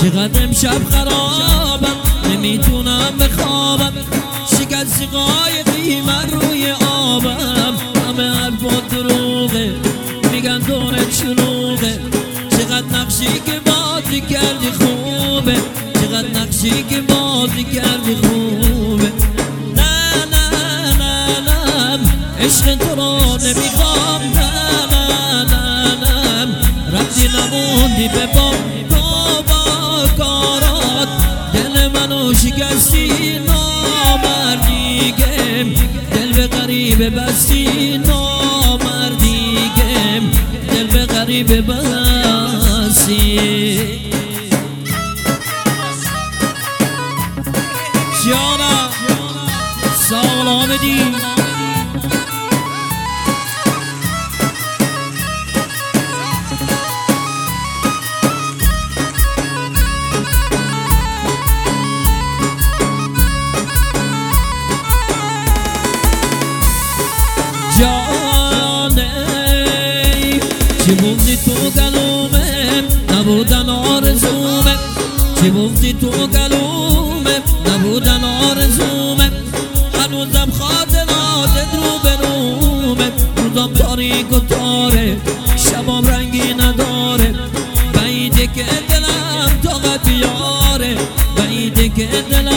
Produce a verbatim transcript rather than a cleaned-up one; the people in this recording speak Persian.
چقدر امشب خرابم نمیتونم بخوابم، شکستی قایقی من روی آبم، همه حرفات دروغه میگن دورت شلوغه، چقدر نقشی که بازی کردی خوبه، چقدر نقشی که بازی کردی خوبه. نه نه نه نه عشق تو رو نمیخوام، نه نه نه نه رفتی نموندی به بام تو با کارات، دل منو شکستی نامردیگه، دل به غریبه بستی نامردیگه، دل به غریبه بستی. جانا سال آمدی جانه چی بودی تو گلومه نبودن آرزومه، چی بودی تو گلومه نبودن آرزومه، هنوزم خاطراتت رو به رومه، روزم تاریک و تاره شبام رنگی نداره، بعیده که دلم طاقت بیاره، بعیده که دلم